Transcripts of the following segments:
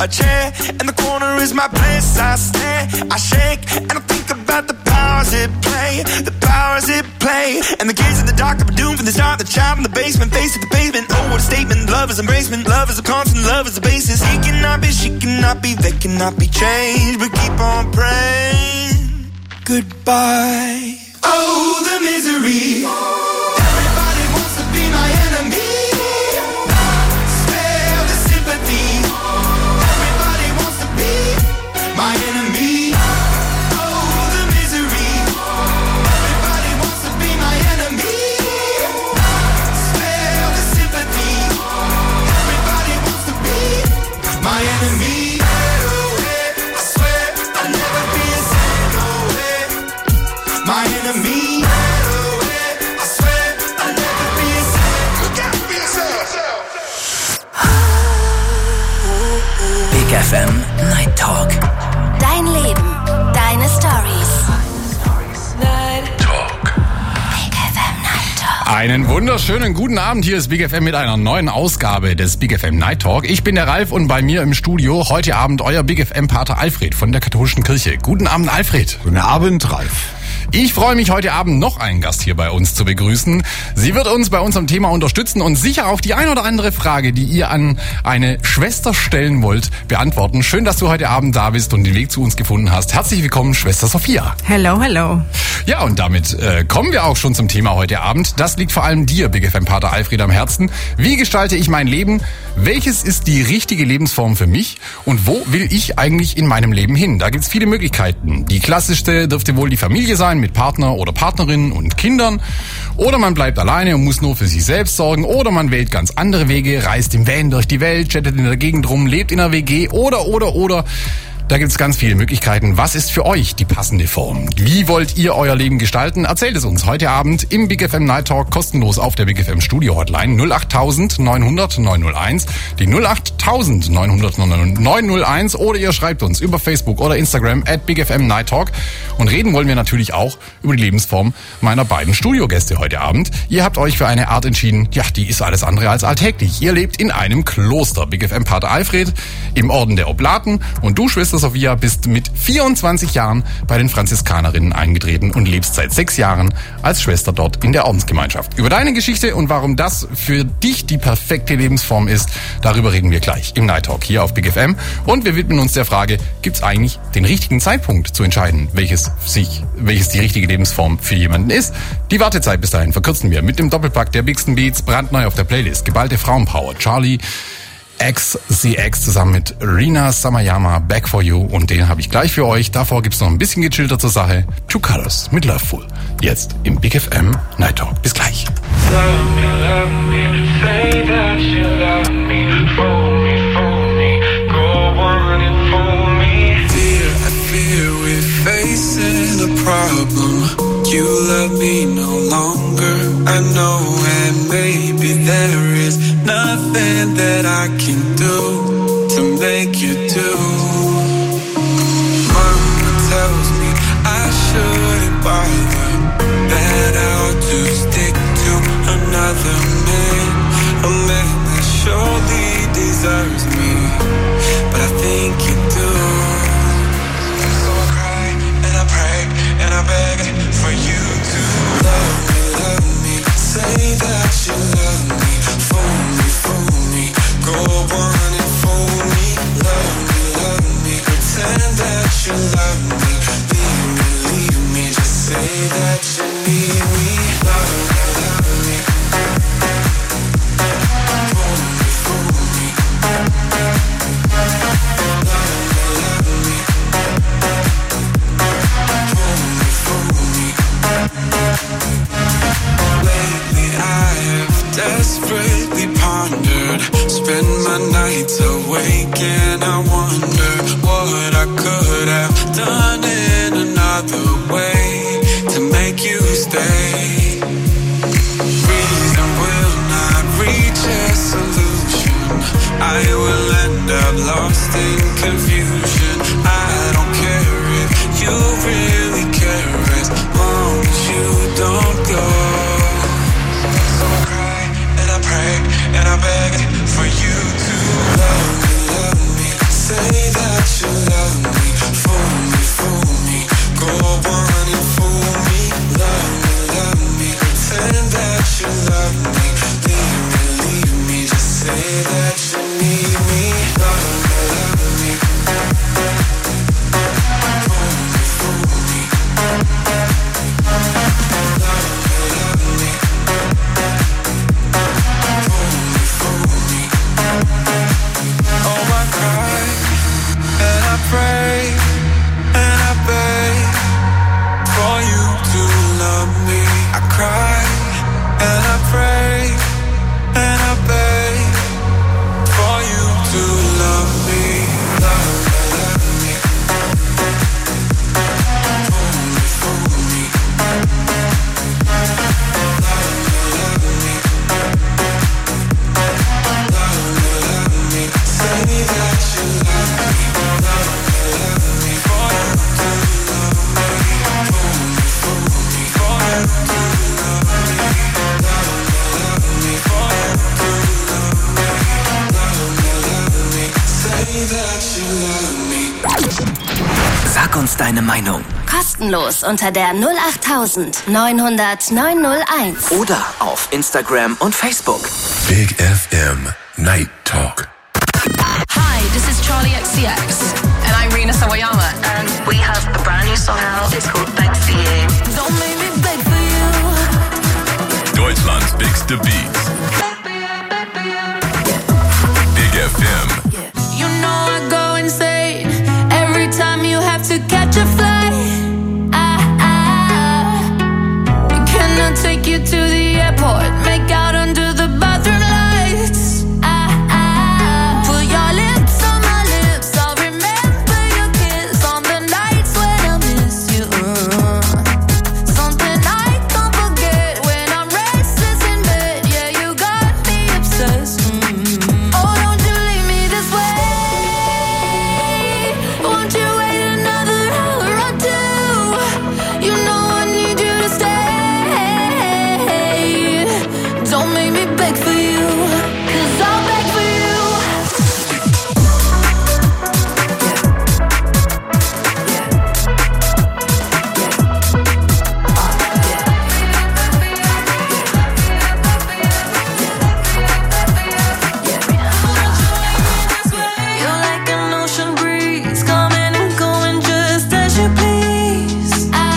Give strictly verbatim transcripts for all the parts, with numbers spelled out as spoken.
A chair in the corner is my place. I stare, I shake, and I think about the powers it play, the powers it play. And the kids in the dark are doomed from the start. The child in the basement, face to the pavement. Oh, what a statement! Love is embracement. Love is a constant. Love is the basis. He cannot be, she cannot be, they cannot be changed. But keep on praying. Goodbye. Oh, the misery. Everybody wants to be my enemy. Spare the sympathy. Everybody wants to be my enemy. Oh, the misery. Everybody wants to be my enemy. Spare the sympathy. Everybody wants to be my enemy. I swear I'll never be a sinner. My enemy. I swear I'll never be a sinner. Look out for yourself. Big F M Night Talk. Dein Leben, deine Stories. Night Talk. Big F M Night Talk. Einen wunderschönen guten Abend. Hier ist Big F M mit einer neuen Ausgabe des Big F M Night Talk. Ich bin der Ralf und bei mir im Studio heute Abend euer Big F M-Pater Alfred von der Katholischen Kirche. Guten Abend, Alfred. Guten Abend, Ralf. Ich freue mich, heute Abend noch einen Gast hier bei uns zu begrüßen. Sie wird uns bei unserem Thema unterstützen und sicher auf die ein oder andere Frage, die ihr an eine Schwester stellen wollt, beantworten. Schön, dass du heute Abend da bist und den Weg zu uns gefunden hast. Herzlich willkommen, Schwester Sophia. Hello, hello. Ja, und damit äh, kommen wir auch schon zum Thema heute Abend. Das liegt vor allem dir, Big F M-Pater Alfred, am Herzen. Wie gestalte ich mein Leben? Welches ist die richtige Lebensform für mich? Und wo will ich eigentlich in meinem Leben hin? Da gibt's viele Möglichkeiten. Die klassischste dürfte wohl die Familie sein, mit Partner oder Partnerin und Kindern. Oder man bleibt alleine und muss nur für sich selbst sorgen. Oder man wählt ganz andere Wege, reist im Van durch die Welt, chattet in der Gegend rum, lebt in einer W G. Oder, oder, oder... Da gibt's ganz viele Möglichkeiten. Was ist für euch die passende Form? Wie wollt ihr euer Leben gestalten? Erzählt es uns heute Abend im Big F M Night Talk kostenlos auf der Big F M Studio Hotline null acht neun null null neun null eins, die null acht neun null null neun null eins oder ihr schreibt uns über Facebook oder Instagram at Big F M Night Talk. Und reden wollen wir natürlich auch über die Lebensform meiner beiden Studiogäste heute Abend. Ihr habt euch für eine Art entschieden, ja, die ist alles andere als alltäglich. Ihr lebt in einem Kloster. Big F M-Pater Alfred im Orden der Oblaten und du, Schwester Sophia, bist mit vierundzwanzig Jahren bei den Franziskanerinnen eingetreten und lebst seit sechs Jahren als Schwester dort in der Ordensgemeinschaft. Über deine Geschichte und warum das für dich die perfekte Lebensform ist, darüber reden wir gleich im Night Talk hier auf Big F M. Und wir widmen uns der Frage, gibt es eigentlich den richtigen Zeitpunkt zu entscheiden, welches sich, welches die richtige Lebensform für jemanden ist? Die Wartezeit bis dahin verkürzen wir mit dem Doppelpack der Bigsten Beats, brandneu auf der Playlist, geballte Frauenpower, Charlie X C X zusammen mit Rina Samayama, Back for You, und den habe ich gleich für euch. Davor gibt's noch ein bisschen gechillter zur Sache. Two Colors mit Loveful. Jetzt im Big F M Night Talk. Bis gleich. Love me, love me, say that you love me, fool me, fool me, go on and fool me. Dear, I fear we're facing a problem. You love me no longer, I know, and maybe there is nothing that I can do to make you do. Mama tells me I shouldn't bother, that I ought to stick to another man, a man that surely deserves me, but I think you do. So I cry and I pray and I beg for you to love me, love me, say that you love me, fool me, fool me, go on and fool me, love me, love me, pretend that you love me, leave me, leave me, just say that you need me, love me, love me, fool me, fool me, love me, love me, fool me, fool me. Lately I have desperately pondered, spend my nights awake and I wonder what I could have done in another way to make you stay. Reason will not reach a solution, I will end up lost in confusion. I don't care if you really care as long as you don't go. So I cry and I pray and I beg for you to love me, love me, say deine Meinung. Kostenlos unter der null acht neun null null neun null eins. Oder auf Instagram und Facebook. Big F M Night Talk. Hi, this is Charlie X C X. And I'm Rina Sawayama. And we have a brand new song out. It's called Beg for You. Don't make me beg for you. Deutschlands bigste Beats. Big F M. You know I go insane every time you have to catch a flight. I, I cannot take you to the airport, make out under the bathroom lights. I, I put your lips on my lips, I'll remember your kiss on the nights when I miss you. Something I can't forget when I'm restless in bed. Yeah, you got me obsessed. Mm. Oh, don't you leave me this way. Won't you wait another hour or two? You know I need you to stay. Don't make me beg for you, 'cause I'll beg for you. You're like an ocean breeze, coming and going just as you please. I,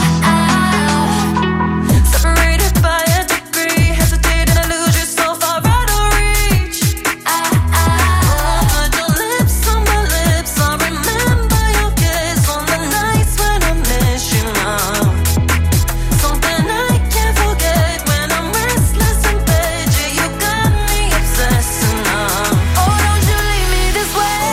I, separated by a degree, hesitate and I lose you so far out of reach. I, I, put your lips on my lips, I remember your kiss on the nights when I miss you now. Something I can't forget when I'm restless in bed. Yeah, you got me obsessed now. Oh, don't you leave me this way.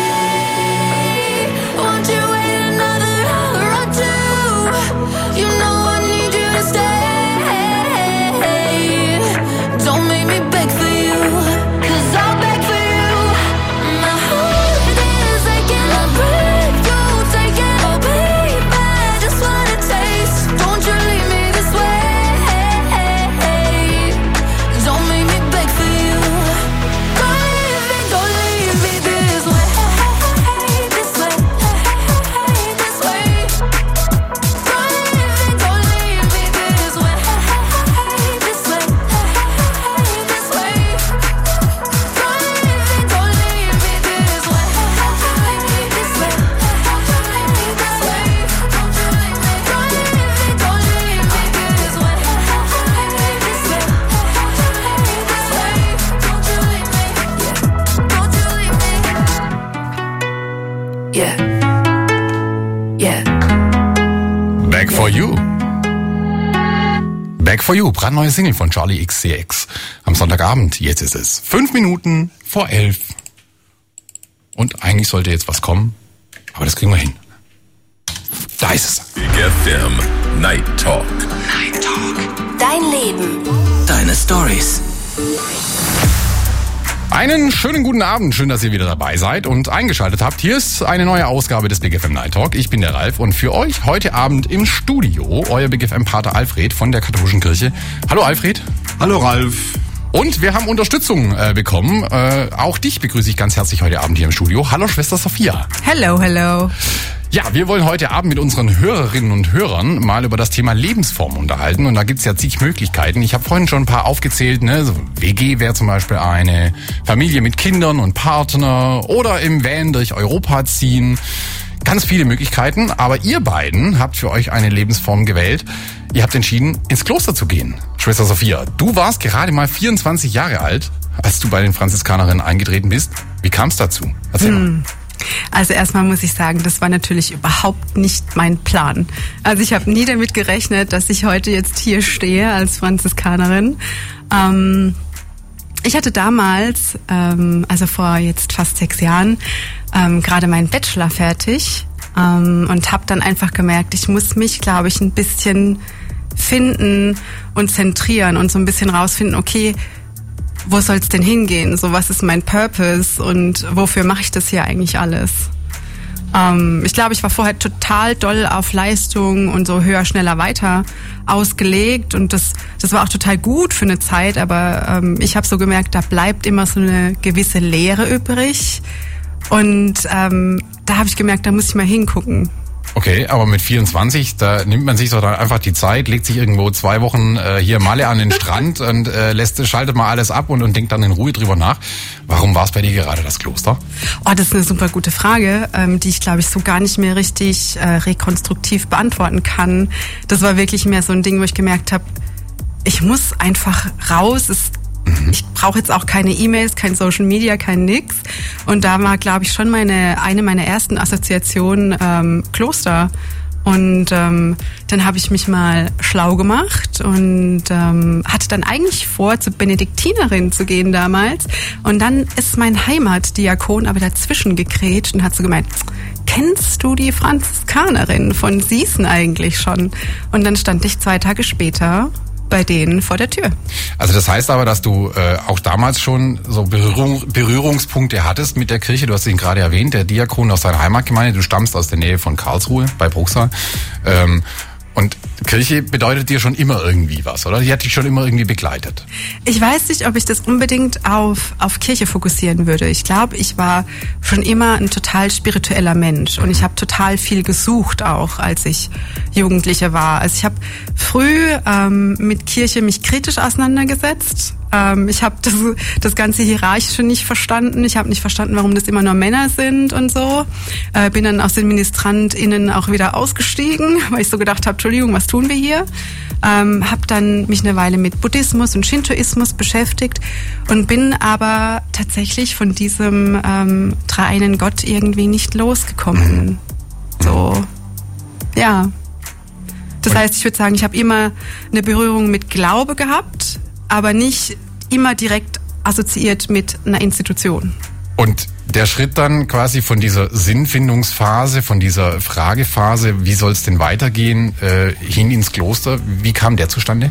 Won't you wait another hour or two? You know I need you to stay. Don't make me beg for you, 'cause I'll beg for you. My heart is aching, I breathe, you take it, oh baby, just want a taste. Don't you leave me this way. Don't make me beg for you. Don't leave me, don't leave me this way, this way, this way. Don't leave me, don't leave me this way, this way, this way. Don't leave me, don't leave me this way, this way, this way. Don't you leave me, don't leave me, don't leave me this way, this way, this way. Don't you leave me, don't you leave me. Yeah, yeah. Back for You. Back for You, brandneue Single von Charlie X C X. Am Sonntagabend, jetzt ist es fünf Minuten vor elf. Und eigentlich sollte jetzt was kommen, aber das kriegen wir hin. Da ist es. Big F M Night Talk. Night Talk. Dein Leben. Deine Stories. Einen schönen guten Abend, schön, dass ihr wieder dabei seid und eingeschaltet habt. Hier ist eine neue Ausgabe des Big F M Night Talk. Ich bin der Ralf und für euch heute Abend im Studio euer Big F M Pater Alfred von der Katholischen Kirche. Hallo Alfred. Hallo Ralf. Und wir haben Unterstützung äh, bekommen. Äh, auch dich begrüße ich ganz herzlich heute Abend hier im Studio. Hallo Schwester Sophia. Hello, hello. Ja, wir wollen heute Abend mit unseren Hörerinnen und Hörern mal über das Thema Lebensform unterhalten. Und da gibt's ja zig Möglichkeiten. Ich habe vorhin schon ein paar aufgezählt. Ne? So W G wäre zum Beispiel eine, Familie mit Kindern und Partner oder im Van durch Europa ziehen. Ganz viele Möglichkeiten. Aber ihr beiden habt für euch eine Lebensform gewählt. Ihr habt entschieden, ins Kloster zu gehen. Schwester Sophia, du warst gerade mal vierundzwanzig Jahre alt, als du bei den Franziskanerinnen eingetreten bist. Wie kam es dazu? Erzähl mal. Hm. Also erstmal muss ich sagen, das war natürlich überhaupt nicht mein Plan. Also ich habe nie damit gerechnet, dass ich heute jetzt hier stehe als Franziskanerin. Ähm, ich hatte damals, ähm, also vor jetzt fast sechs Jahren, ähm, gerade meinen Bachelor fertig ähm, und habe dann einfach gemerkt, ich muss mich, glaube ich, ein bisschen finden und zentrieren und so ein bisschen rausfinden, okay, wo soll es denn hingehen? So, was ist mein Purpose und wofür mache ich das hier eigentlich alles? Ähm, ich glaube, ich war vorher total doll auf Leistung und so höher, schneller, weiter ausgelegt und das, das war auch total gut für eine Zeit, aber ähm, ich habe so gemerkt, da bleibt immer so eine gewisse Leere übrig und ähm, da habe ich gemerkt, da muss ich mal hingucken. Okay, aber mit vierundzwanzig, da nimmt man sich doch dann einfach die Zeit, legt sich irgendwo zwei Wochen äh, hier Malle an den Strand und äh, lässt, schaltet mal alles ab und, und denkt dann in Ruhe drüber nach. Warum war es bei dir gerade das Kloster? Oh, das ist eine super gute Frage, ähm, die ich, glaube ich, so gar nicht mehr richtig äh, rekonstruktiv beantworten kann. Das war wirklich mehr so ein Ding, wo ich gemerkt habe, ich muss einfach raus. Es, mhm. Ich brauche jetzt auch keine E-Mails, kein Social Media, kein nix. Und da war, glaube ich, schon meine eine meiner ersten Assoziationen ähm, Kloster. Und ähm, dann habe ich mich mal schlau gemacht und ähm, hatte dann eigentlich vor, zur Benediktinerin zu gehen damals. Und dann ist mein Heimatdiakon aber dazwischen gegrätscht und hat so gemeint, kennst du die Franziskanerin von Sießen eigentlich schon? Und dann stand ich zwei Tage später bei denen vor der Tür. Also das heißt aber, dass du äh, auch damals schon so Berührung, Berührungspunkte hattest mit der Kirche. Du hast ihn gerade erwähnt, der Diakon aus deiner Heimatgemeinde. Du stammst aus der Nähe von Karlsruhe bei Bruchsal. Ähm, und Kirche bedeutet dir schon immer irgendwie was, oder? Die hat dich schon immer irgendwie begleitet. Ich weiß nicht, ob ich das unbedingt auf, auf Kirche fokussieren würde. Ich glaube, ich war schon immer ein total spiritueller Mensch und ich habe total viel gesucht auch, als ich Jugendliche war. Also ich habe früh ähm, mit Kirche mich kritisch auseinandergesetzt. Ähm, ich habe das, das ganze Hierarchische nicht verstanden. Ich habe nicht verstanden, warum das immer nur Männer sind und so. Äh, bin dann aus den MinistrantInnen auch wieder ausgestiegen, weil ich so gedacht habe, Entschuldigung, was tun wir hier? Ähm, habe dann mich eine Weile mit Buddhismus und Shintoismus beschäftigt und bin aber tatsächlich von diesem ähm, dreieinen Gott irgendwie nicht losgekommen. Mhm. So, ja. Das heißt, ich würde sagen, ich habe immer eine Berührung mit Glaube gehabt, aber nicht immer direkt assoziiert mit einer Institution. Und der Schritt dann quasi von dieser Sinnfindungsphase, von dieser Fragephase, wie soll es denn weitergehen, äh, hin ins Kloster, wie kam der zustande?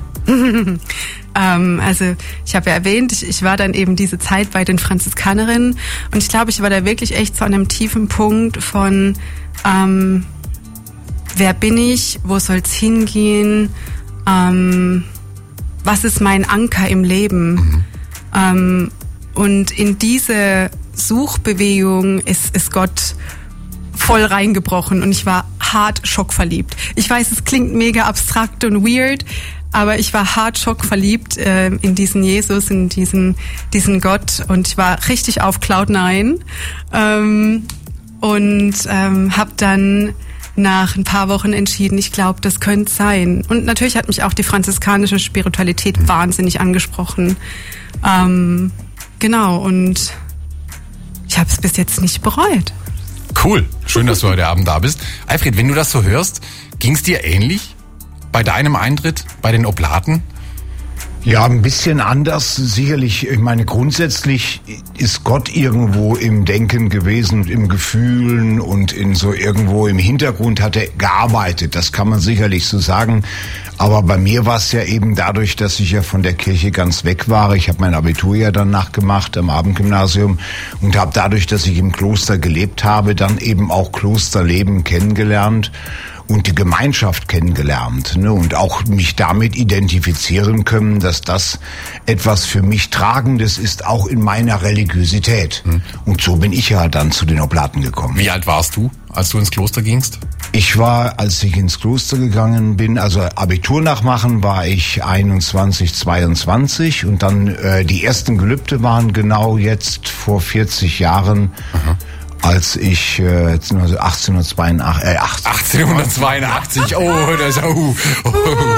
ähm, also ich habe ja erwähnt, ich, ich war dann eben diese Zeit bei den Franziskanerinnen und ich glaube, ich war da wirklich echt zu einem tiefen Punkt von ähm, wer bin ich, wo soll's hingehen, ähm, was ist mein Anker im Leben? Mhm. Ähm, und in diese Suchbewegung ist, ist Gott voll reingebrochen und ich war hart schockverliebt. Ich weiß, es klingt mega abstrakt und weird, aber ich war hart schockverliebt äh, in diesen Jesus, in diesen, diesen Gott und ich war richtig auf Cloud nine ähm, und ähm, habe dann nach ein paar Wochen entschieden, ich glaube, das könnte sein. Und natürlich hat mich auch die franziskanische Spiritualität wahnsinnig angesprochen. Ähm, genau, und ich habe es bis jetzt nicht bereut. Cool, schön, dass du heute Abend da bist. Alfred, wenn du das so hörst, ging es dir ähnlich bei deinem Eintritt bei den Oblaten? Ja, ein bisschen anders, sicherlich. Ich meine, grundsätzlich ist Gott irgendwo im Denken gewesen und im Gefühlen und in so irgendwo im Hintergrund hat er gearbeitet. Das kann man sicherlich so sagen. Aber bei mir war es ja eben dadurch, dass ich ja von der Kirche ganz weg war. Ich habe mein Abitur ja dann nachgemacht am Abendgymnasium und habe dadurch, dass ich im Kloster gelebt habe, dann eben auch Klosterleben kennengelernt und die Gemeinschaft kennengelernt, ne, und auch mich damit identifizieren können, dass das etwas für mich Tragendes ist, auch in meiner Religiosität. Hm. Und so bin ich ja dann zu den Oblaten gekommen. Wie alt warst du, als du ins Kloster gingst? Ich war, als ich ins Kloster gegangen bin, also Abitur nachmachen, war ich einundzwanzig, zweiundzwanzig und dann äh, die ersten Gelübde waren genau jetzt vor vierzig Jahren. Aha. Als ich äh, achtzehnhundertzweiundachtzig, äh, achtzehnhundertzweiundachtzig, oh, das ist oh, oh,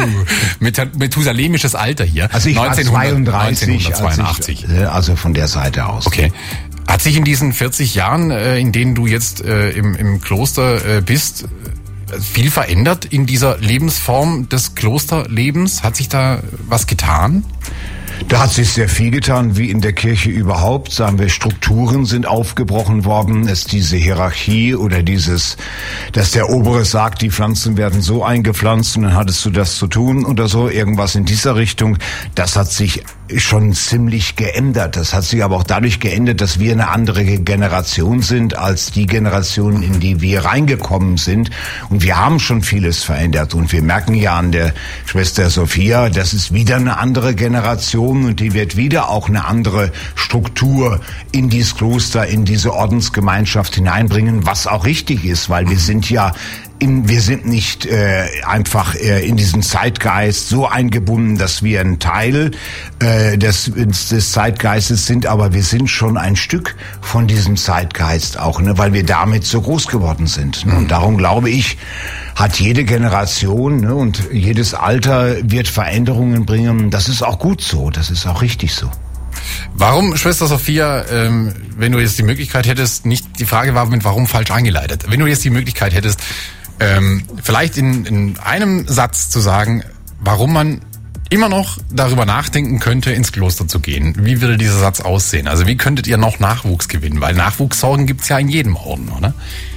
Met- methusalemisches Alter hier. Also ich neunzehnhundert, war zweiunddreißig, neunzehnhundertzweiundachtzig. Als ich, also von der Seite aus. Okay. Hat sich in diesen vierzig Jahren, äh, in denen du jetzt äh, im, im Kloster äh, bist, viel verändert in dieser Lebensform des Klosterlebens? Hat sich da was getan? Da hat sich sehr viel getan, wie in der Kirche überhaupt. Sagen wir, Strukturen sind aufgebrochen worden. Es diese Hierarchie oder dieses, dass der Obere sagt, die Pflanzen werden so eingepflanzt und dann hattest du das zu tun oder so, irgendwas in dieser Richtung. Das hat sich schon ziemlich geändert. Das hat sich aber auch dadurch geändert, dass wir eine andere Generation sind als die Generation, in die wir reingekommen sind. Und wir haben schon vieles verändert. Und wir merken ja an der Schwester Sophia, das ist wieder eine andere Generation und die wird wieder auch eine andere Struktur in dieses Kloster, in diese Ordensgemeinschaft hineinbringen, was auch richtig ist, weil wir sind ja in, wir sind nicht äh, einfach äh, in diesen Zeitgeist so eingebunden, dass wir ein Teil äh, des, des Zeitgeistes sind, aber wir sind schon ein Stück von diesem Zeitgeist auch, ne, weil wir damit so groß geworden sind. Ne? Und darum glaube ich, hat jede Generation, ne, und jedes Alter wird Veränderungen bringen. Das ist auch gut so, das ist auch richtig so. Warum, Schwester Sophia, ähm, wenn du jetzt die Möglichkeit hättest, nicht, die Frage war mit warum falsch eingeleitet, wenn du jetzt die Möglichkeit hättest, ähm, vielleicht in, in einem Satz zu sagen, warum man immer noch darüber nachdenken könnte, ins Kloster zu gehen. Wie würde dieser Satz aussehen? Also wie könntet ihr noch Nachwuchs gewinnen? Weil Nachwuchssorgen gibt's ja in jedem Orden, oder?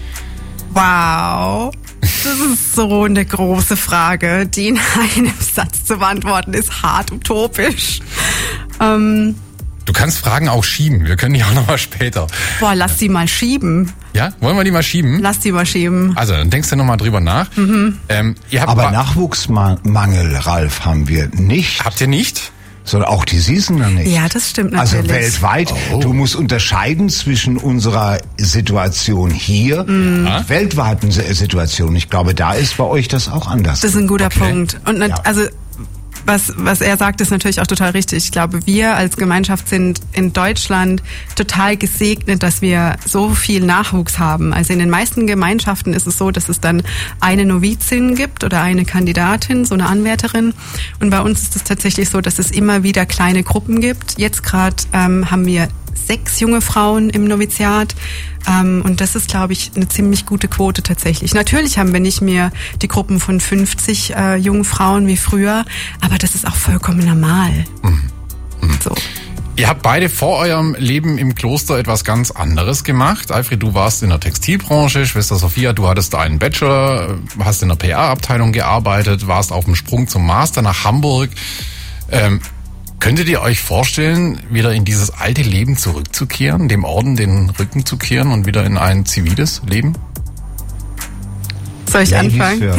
Wow. Das ist so eine große Frage, die in einem Satz zu beantworten ist hart utopisch. Ähm, du kannst Fragen auch schieben. Wir können die auch nochmal später. Boah, lass die mal schieben. Ja? Wollen wir die mal schieben? Lass die mal schieben. Also, dann denkst du nochmal drüber nach. Mhm. Ähm, ihr habt Aber Nachwuchsmangel, Ralf, haben wir nicht. Habt ihr nicht? Sondern auch die Seasoner nicht. Ja, das stimmt natürlich. Also weltweit. Oh. Du musst unterscheiden zwischen unserer Situation hier Mhm. und weltweiten Situation. Ich glaube, da ist bei euch das auch anders. Das ist ein guter Okay. Punkt. Und nat- Ja. also was, was er sagt, ist natürlich auch total richtig. Ich glaube, wir als Gemeinschaft sind in Deutschland total gesegnet, dass wir so viel Nachwuchs haben. Also in den meisten Gemeinschaften ist es so, dass es dann eine Novizin gibt oder eine Kandidatin, so eine Anwärterin. Und bei uns ist es tatsächlich so, dass es immer wieder kleine Gruppen gibt. Jetzt gerade ähm, haben wir sechs junge Frauen im Noviziat. Ähm, und das ist, glaube ich, eine ziemlich gute Quote tatsächlich. Natürlich haben wir nicht mehr die Gruppen von fünfzig äh, jungen Frauen wie früher, aber das ist auch vollkommen normal. Mhm. Mhm. So. Ihr habt beide vor eurem Leben im Kloster etwas ganz anderes gemacht. Alfred, du warst in der Textilbranche, Schwester Sophia, du hattest einen Bachelor, hast in der P R-Abteilung gearbeitet, warst auf dem Sprung zum Master nach Hamburg. Ähm, Könntet ihr euch vorstellen, wieder in dieses alte Leben zurückzukehren, dem Orden den Rücken zu kehren und wieder in ein ziviles Leben? Soll ich Ladies anfangen?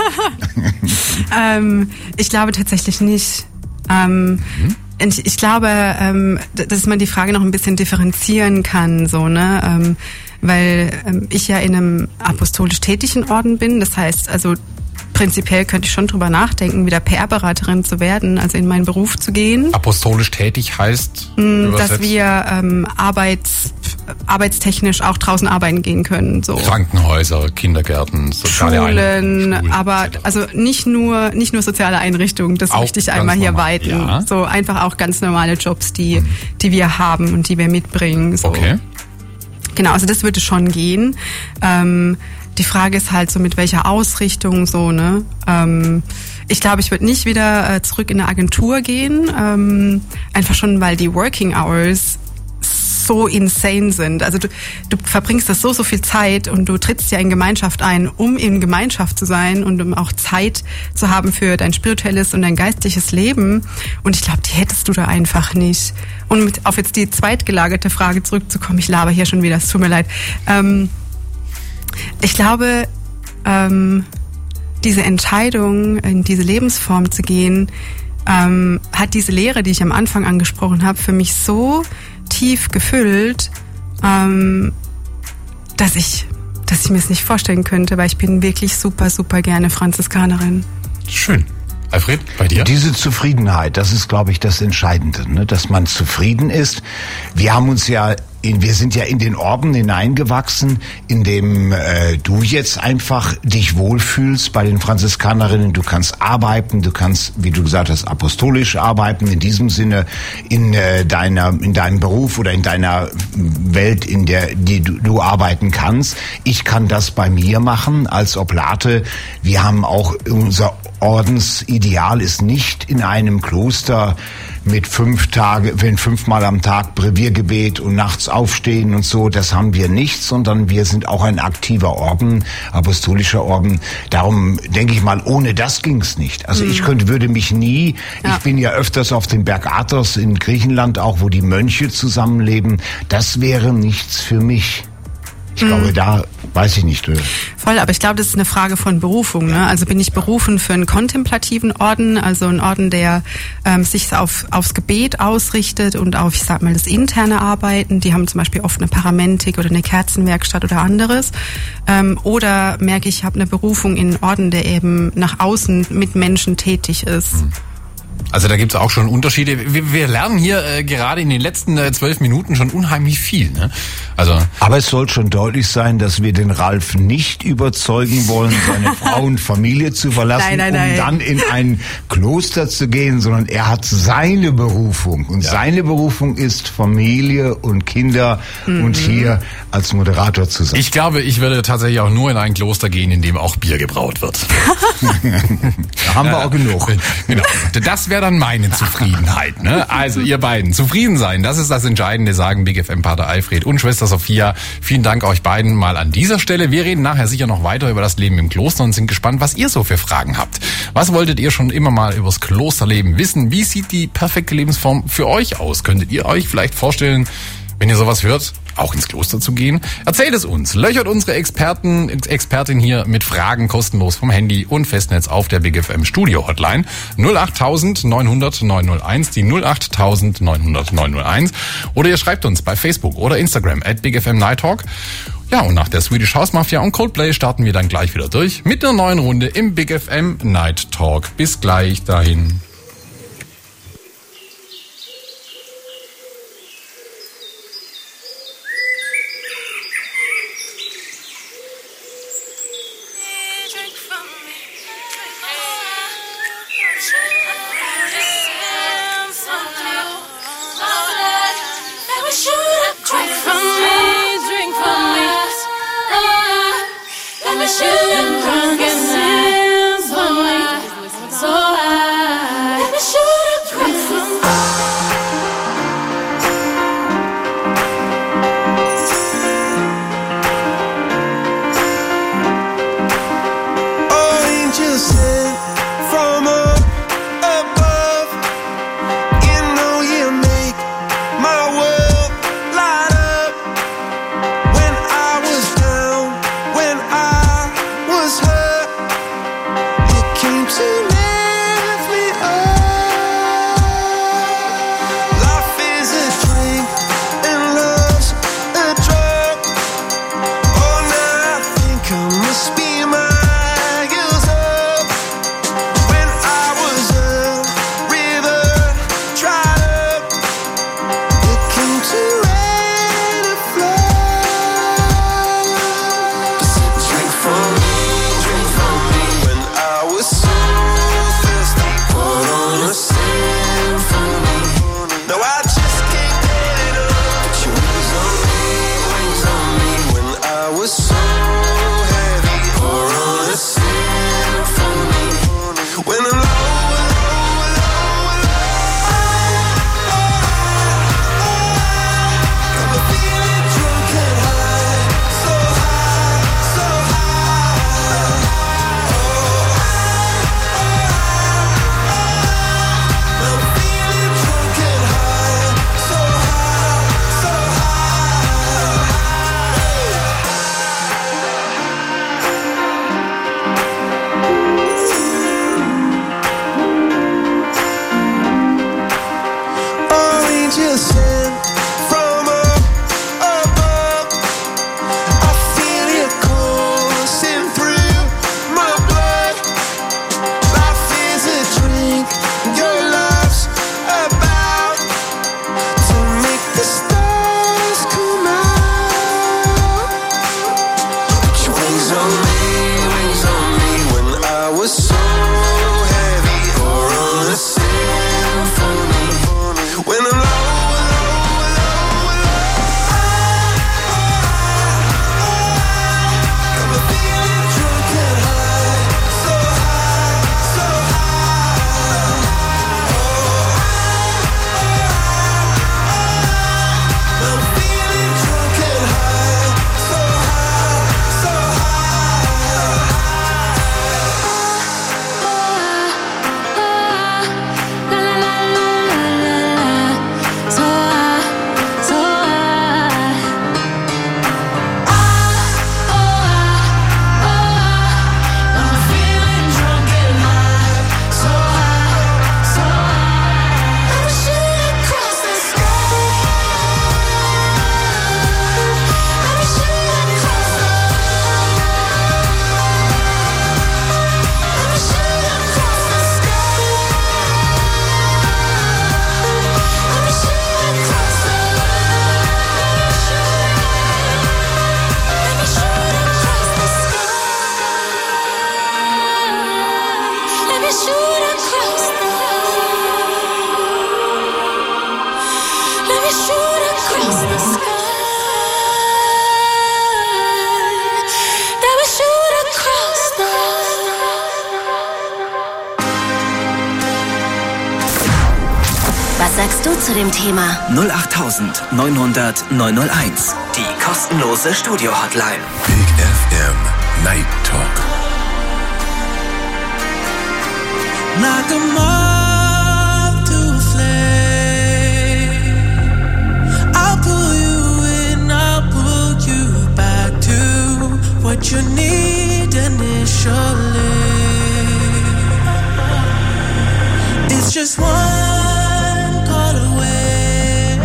ähm, ich glaube tatsächlich nicht. Ähm, Mhm. ich, ich glaube, ähm, d- dass man die Frage noch ein bisschen differenzieren kann, so, ne? Ähm, weil ähm, ich ja in einem apostolisch tätigen Orden bin. Das heißt, also prinzipiell könnte ich schon drüber nachdenken, wieder P R-Beraterin zu werden, also in meinen Beruf zu gehen. Apostolisch tätig heißt, Mm, übersetzt, dass wir ähm, arbeits, arbeitstechnisch auch draußen arbeiten gehen können. So. Krankenhäuser, Kindergärten, soziale Schulen, Einrichtungen, aber et cetera. also nicht nur nicht nur soziale Einrichtungen, das Auch möchte ich ganz einmal hier normal, weiten. ja. So einfach auch ganz normale Jobs, die mhm. die wir haben und die wir mitbringen. So. Okay. Genau, also das würde schon gehen. Ähm, die Frage ist halt so, mit welcher Ausrichtung so, ne? Ähm, ich glaube, ich würde nicht wieder äh, zurück in eine Agentur gehen, ähm, einfach schon, weil die Working Hours so insane sind. Also du, du verbringst das so, so viel Zeit und du trittst ja in Gemeinschaft ein, um in Gemeinschaft zu sein und um auch Zeit zu haben für dein spirituelles und dein geistliches Leben. Und ich glaube, die hättest du da einfach nicht. Und mit, auf jetzt die zweitgelagerte Frage zurückzukommen, ich laber hier schon wieder, es tut mir leid. Ähm, ich glaube, ähm, diese Entscheidung, in diese Lebensform zu gehen, ähm, hat diese Lehre, die ich am Anfang angesprochen habe, für mich so tief gefüllt, ähm, dass ich, dass ich mir es nicht vorstellen könnte, weil ich bin wirklich super, super gerne Franziskanerin. Schön. Alfred, bei dir? Diese Zufriedenheit, das ist, glaube ich, das Entscheidende, ne? Dass man zufrieden ist. Wir haben uns ja, in, wir sind ja in den Orden hineingewachsen, in dem äh, du jetzt einfach dich wohlfühlst bei den Franziskanerinnen. Du kannst arbeiten, du kannst, wie du gesagt hast, apostolisch arbeiten. In diesem Sinne in äh, deiner, in deinem Beruf oder in deiner Welt, in der die du, du arbeiten kannst. Ich kann das bei mir machen als Oblate. Wir haben auch unser Ordensideal ist nicht in einem Kloster mit fünf Tage, wenn fünfmal am Tag Breviergebet und nachts aufstehen und so, das haben wir nicht, sondern wir sind auch ein aktiver Orden, apostolischer Orden. Darum denke ich mal, ohne das ging's nicht. Also mhm. ich könnte, würde mich nie, ja. ich bin ja öfters auf dem Berg Athos in Griechenland, auch wo die Mönche zusammenleben, das wäre nichts für mich. Ich mhm. glaube, da weiß ich nicht. Voll, aber ich glaube, das ist eine Frage von Berufung. Ne? Also bin ich berufen für einen kontemplativen Orden, also einen Orden, der ähm, sich auf, aufs Gebet ausrichtet und auf, ich sag mal, das interne Arbeiten. Die haben zum Beispiel oft eine Paramentik oder eine Kerzenwerkstatt oder anderes. Ähm, oder merke ich, ich habe eine Berufung in einen Orden, der eben nach außen mit Menschen tätig ist. Mhm. Also da gibt's auch schon Unterschiede. Wir, wir lernen hier äh, gerade in den letzten äh, zwölf Minuten schon unheimlich viel. Ne? Also, aber es soll schon deutlich sein, dass wir den Ralf nicht überzeugen wollen, seine Frau und Familie zu verlassen, nein, nein, nein. um dann in ein Kloster zu gehen, sondern er hat seine Berufung. Und ja. seine Berufung ist Familie und Kinder mhm. und hier als Moderator zu sein. Ich glaube, ich würde tatsächlich auch nur in ein Kloster gehen, in dem auch Bier gebraut wird. Da haben wir auch genug. Genau. Das wäre dann meine Zufriedenheit. Ne? Also ihr beiden, zufrieden sein, das ist das Entscheidende, sagen Big F M-Pater Alfred und Schwester Sophia. Vielen Dank euch beiden mal an dieser Stelle. Wir reden nachher sicher noch weiter über das Leben im Kloster und sind gespannt, was ihr so für Fragen habt. Was wolltet ihr schon immer mal übers Klosterleben wissen? Wie sieht die perfekte Lebensform für euch aus? Könntet ihr euch vielleicht vorstellen, wenn ihr sowas hört, auch ins Kloster zu gehen? Erzählt es uns. Löchert unsere Experten, Expertin hier mit Fragen kostenlos vom Handy und Festnetz auf der Big F M Studio Hotline null acht neunhundert neunhunderteins, die null acht neunhundert neunhunderteins. Oder ihr schreibt uns bei Facebook oder Instagram at Big F M Night Talk. Ja, und nach der Swedish House Mafia und Coldplay starten wir dann gleich wieder durch mit einer neuen Runde im Big F M Night Talk. Bis gleich dahin. Was shoot across the Let me shoot across the sky. Let me shoot across the Was sagst du zu dem Thema? null acht neun null null neun null eins. Die kostenlose Studio-Hotline. Big F M Night Talk. Like a moth to a flame, I'll pull you in, I'll pull you back to what you need initially. It's just one call away,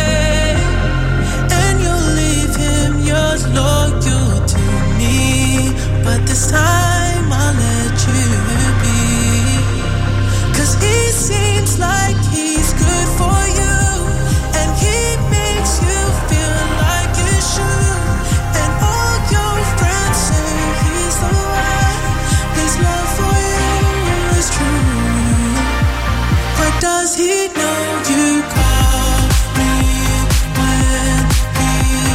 and you'll leave him, you're loyal to me, but this time I'll let you be. Cause he seems like he's good for you, and he makes you feel like you should. And all your friends say he's the one, his love for you is true. But does he know you call me when he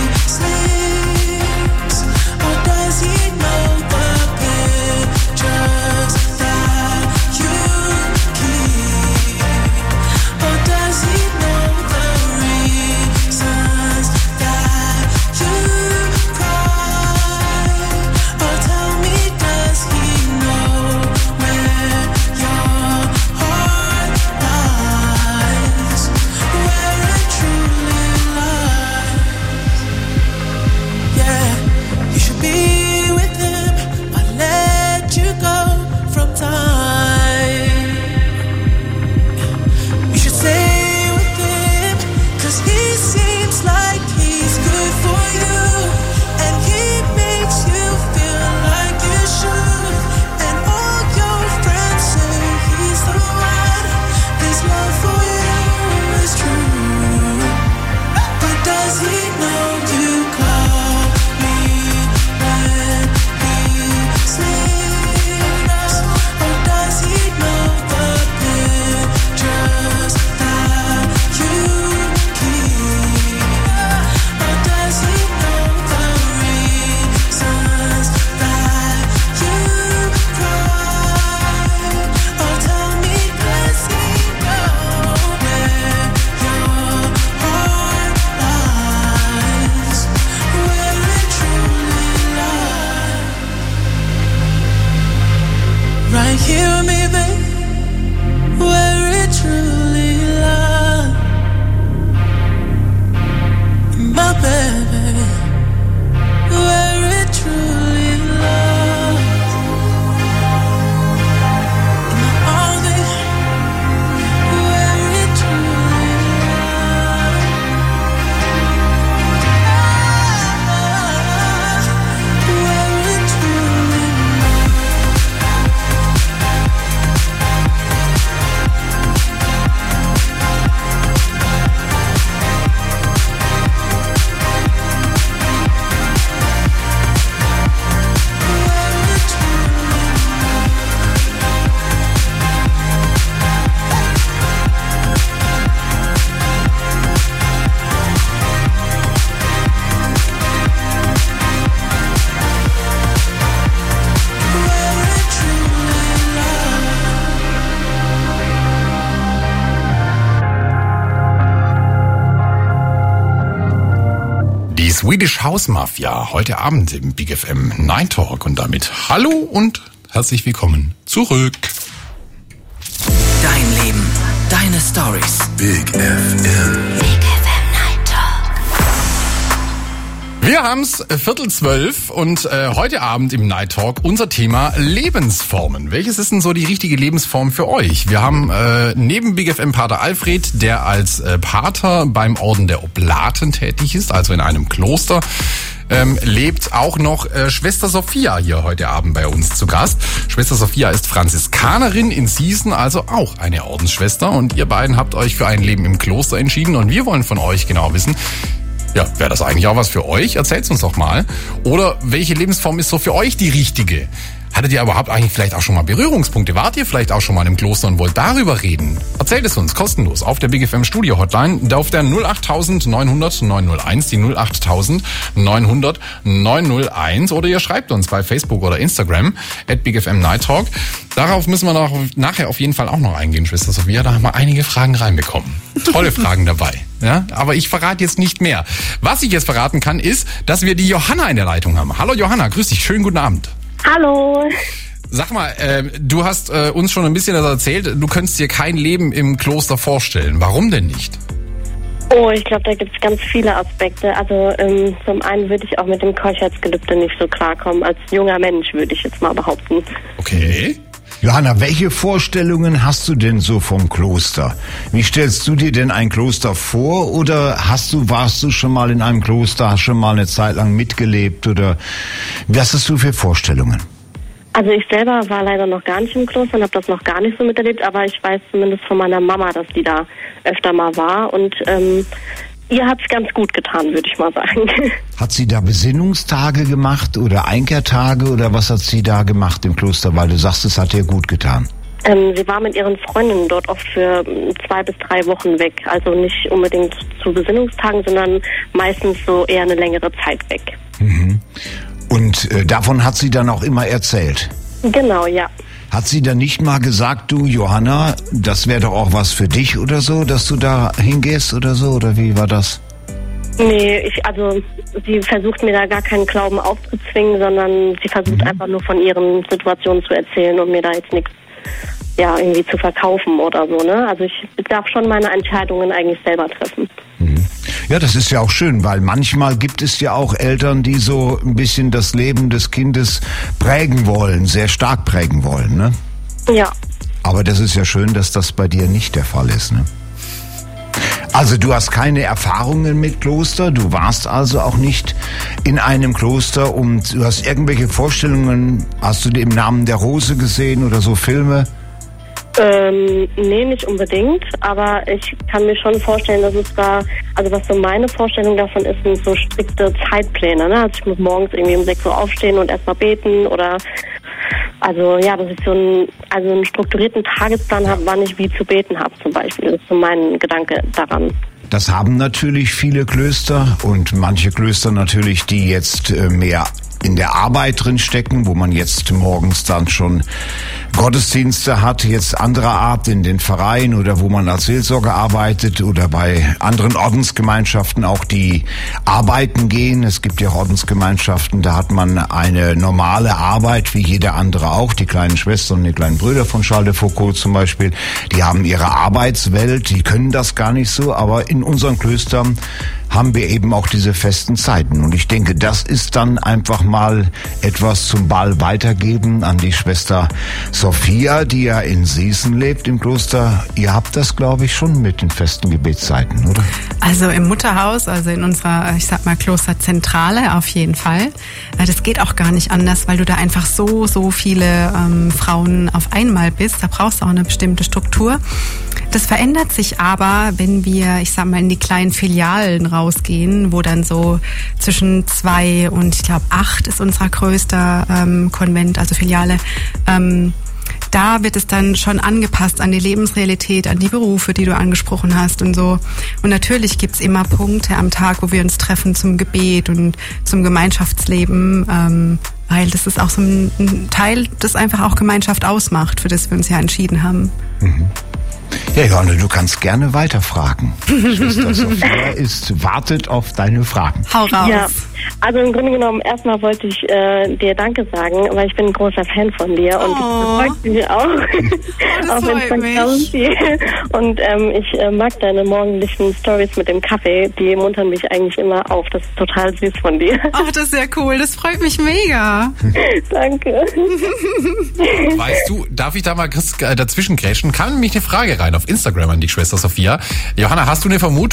sleeps? Or does he know the pictures that you keep? Or does he know the reasons that you cry? Or tell me, does he know where your heart lies? Where it truly lies? Yeah, you should be with him. I let you go from time. You should stay with him, cause he seems like he's good for you, and he makes you feel like you should. And all your friends say he's the one, his love for you is true. But does he know you call me when he sleeps? Or does he know the pictures that you keep? Or does he know the reasons that you cry? Or tell me, does he know where your heart lies? Where it truly lies? Right here, me, babe, where it truly lies. My baby, where it truly lies. In my arms, baby, where it truly lies. Where it truly lies. Die Swedish House Mafia heute Abend im Big F M Night Talk und damit hallo und herzlich willkommen zurück. Dein Leben, deine Stories. Big F M. Big F M Night Talk. Wir haben's äh, Viertel zwölf und äh, heute Abend im Night Talk unser Thema Lebensformen. Welches ist denn so die richtige Lebensform für euch? Wir haben äh, neben Big F M Pater Alfred, der als äh, Pater beim Orden der Oblaten tätig ist, also in einem Kloster, ähm, lebt auch noch äh, Schwester Sophia hier heute Abend bei uns zu Gast. Schwester Sophia ist Franziskanerin in Sießen, also auch eine Ordensschwester. Und ihr beiden habt euch für ein Leben im Kloster entschieden und wir wollen von euch genau wissen, ja, wäre das eigentlich auch was für euch? Erzählt's uns doch mal. Oder welche Lebensform ist so für euch die richtige? Hattet ihr überhaupt eigentlich vielleicht auch schon mal Berührungspunkte? Wart ihr vielleicht auch schon mal im Kloster und wollt darüber reden? Erzählt es uns kostenlos auf der Big F M Studio Hotline, auf der null acht neun null null neun null eins, die null acht neun null null neun null eins, oder ihr schreibt uns bei Facebook oder Instagram at Big F M Night Talk. Darauf müssen wir noch, nachher auf jeden Fall auch noch eingehen, Schwester Sophia. Da haben wir einige Fragen reinbekommen. Tolle Fragen dabei. Ja, aber ich verrate jetzt nicht mehr. Was ich jetzt verraten kann, ist, dass wir die Johanna in der Leitung haben. Hallo Johanna, grüß dich, schönen guten Abend. Hallo. Sag mal, äh, du hast äh, uns schon ein bisschen das erzählt, du könntest dir kein Leben im Kloster vorstellen. Warum denn nicht? Oh, ich glaube, da gibt es ganz viele Aspekte. Also ähm, zum einen würde ich auch mit dem Keuschheitsgelübde nicht so klarkommen. Als junger Mensch würde ich jetzt mal behaupten. Okay. Johanna, welche Vorstellungen hast du denn so vom Kloster? Wie stellst du dir denn ein Kloster vor, oder hast du, warst du schon mal in einem Kloster, hast schon mal eine Zeit lang mitgelebt, oder was hast du für Vorstellungen? Also ich selber war leider noch gar nicht im Kloster und habe das noch gar nicht so miterlebt, aber ich weiß zumindest von meiner Mama, dass die da öfter mal war, und ähm, ihr hat's ganz gut getan, würde ich mal sagen. Hat sie da Besinnungstage gemacht oder Einkehrtage, oder was hat sie da gemacht im Kloster, weil du sagst, es hat ihr gut getan? Ähm, sie war mit ihren Freundinnen dort oft für zwei bis drei Wochen weg. Also nicht unbedingt zu Besinnungstagen, sondern meistens so eher eine längere Zeit weg. Mhm. Und äh, davon hat sie dann auch immer erzählt? Genau, ja. Hat sie dann nicht mal gesagt, du Johanna, das wäre doch auch was für dich oder so, dass du da hingehst oder so, oder wie war das? Nee, ich, also sie versucht mir da gar keinen Glauben aufzuzwingen, sondern sie versucht mhm. einfach nur von ihren Situationen zu erzählen und mir da jetzt nichts, ja, irgendwie zu verkaufen oder so, ne? Also ich darf schon meine Entscheidungen eigentlich selber treffen. Mhm. Ja, das ist ja auch schön, weil manchmal gibt es ja auch Eltern, die so ein bisschen das Leben des Kindes prägen wollen, sehr stark prägen wollen, ne? Ja. Aber das ist ja schön, dass das bei dir nicht der Fall ist, ne? Also du hast keine Erfahrungen mit Kloster, du warst also auch nicht in einem Kloster, und du hast irgendwelche Vorstellungen, hast du die im Namen der Rose gesehen oder so Filme? Ähm, nee, nicht unbedingt, aber ich kann mir schon vorstellen, dass es da, also was so meine Vorstellung davon ist, sind so strikte Zeitpläne, ne? Also ich muss morgens irgendwie um sechs Uhr aufstehen und erstmal beten, oder, also ja, dass ich so einen, also einen strukturierten Tagesplan habe, wann ich wie zu beten habe zum Beispiel. Das ist so mein Gedanke daran. Das haben natürlich viele Klöster, und manche Klöster natürlich, die jetzt äh, mehr in der Arbeit drin stecken, wo man jetzt morgens dann schon Gottesdienste hat, jetzt anderer Art in den Vereinen oder wo man als Seelsorger arbeitet oder bei anderen Ordensgemeinschaften auch, die arbeiten gehen. Es gibt ja Ordensgemeinschaften, da hat man eine normale Arbeit, wie jeder andere auch. Die kleinen Schwestern und die kleinen Brüder von Charles de Foucauld zum Beispiel, die haben ihre Arbeitswelt, die können das gar nicht so, aber in unseren Klöstern haben wir eben auch diese festen Zeiten. Und ich denke, das ist dann einfach mal etwas zum Ball weitergeben an die Schwester Sophia, die ja in Seesen lebt im Kloster. Ihr habt das, glaube ich, schon mit den festen Gebetszeiten, oder? Also im Mutterhaus, also in unserer, ich sag mal, Klosterzentrale auf jeden Fall. Das geht auch gar nicht anders, weil du da einfach so, so viele ähm, Frauen auf einmal bist. Da brauchst du auch eine bestimmte Struktur. Das verändert sich aber, wenn wir, ich sag mal, in die kleinen Filialen rausgehen, wo dann so zwischen zwei und ich glaube acht ist unser größter ähm, Konvent, also Filiale. Ähm, da wird es dann schon angepasst an die Lebensrealität, an die Berufe, die du angesprochen hast und so. Und natürlich gibt's immer Punkte am Tag, wo wir uns treffen zum Gebet und zum Gemeinschaftsleben, ähm, weil das ist auch so ein, ein Teil, das einfach auch Gemeinschaft ausmacht, für das wir uns ja entschieden haben. Mhm. Ja, Johanna, du kannst gerne weiterfragen. Schwester Sophia ist, wartet auf deine Fragen. Hau raus. Ja, also im Grunde genommen, erstmal wollte ich äh, dir Danke sagen, weil ich bin ein großer Fan von dir, und oh. das freut mich auch. Oh, das auf freut mich. Und ähm, ich äh, mag deine morgendlichen Stories mit dem Kaffee, die muntern mich eigentlich immer auf. Das ist total süß von dir. Ach, das ist ja cool, das freut mich mega. Danke. Weißt du, darf ich da mal dazwischen grätschen? Kam nämlich eine Frage rein auf Instagram an die Schwester Sophia. Johanna, hast du eine Vermutung?